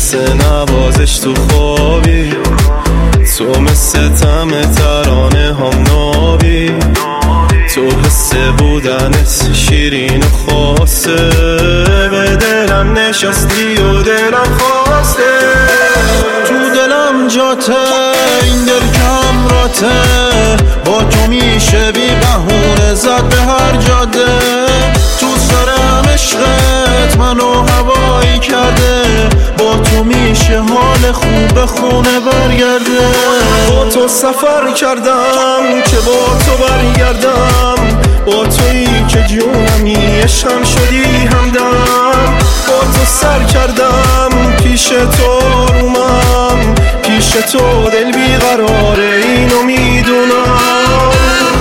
مثل نوازش تو خوابی، تو مثل طعم ترانه هم نابی، تو حس بودنت شیرین و خاصه، به دلم نشستی و دلم خواسته. تو دلم جاته این دل کم راته، با تو میشه بی بهونه زد به هر جاده. تو سرم عشقت منو هوایی کرده، با تو میشه حال خوب خونه برگرده. با تو سفر کردم که با تو برگردم، با تویی که جونمی عشقم شدی همدم. با تو سر کردم پیش تو رومم، پیش تو دل بیقراره اینو میدونم.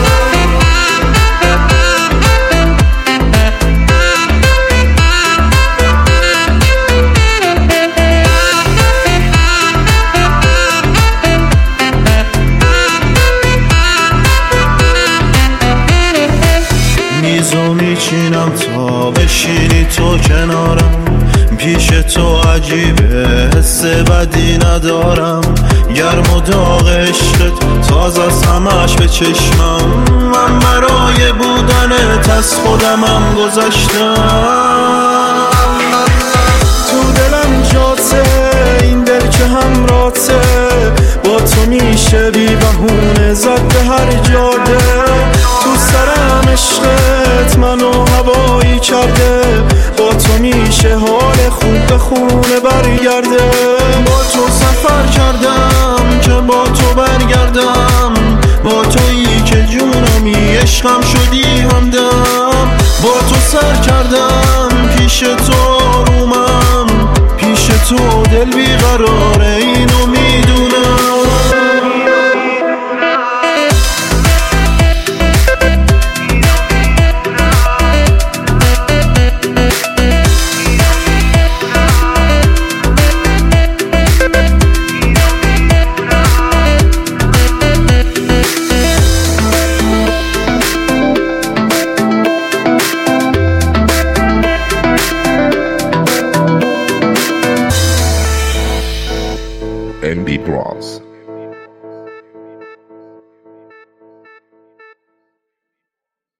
میزو میچینم تا بشینی تو کنارم، پیش تو عجیبه حس بدی ندارم. گرم و داغ عشقت تازه از همش به چشمم، من برای بودنت از خودمم گذشتم. تو دلم جاته این دل که همراته، با تو میشه بی بهونه زد به هر جاده. تو سرم عشقت منو هوایی کرده، با تو میشه حال خوب به خونه برگرده. با تو سفر کردم که با تو برگردم، با تویی که جونمی عشقم شدی همدم. با تو سر کردم پیش تو رومم، پیش تو دل بیقراره اینو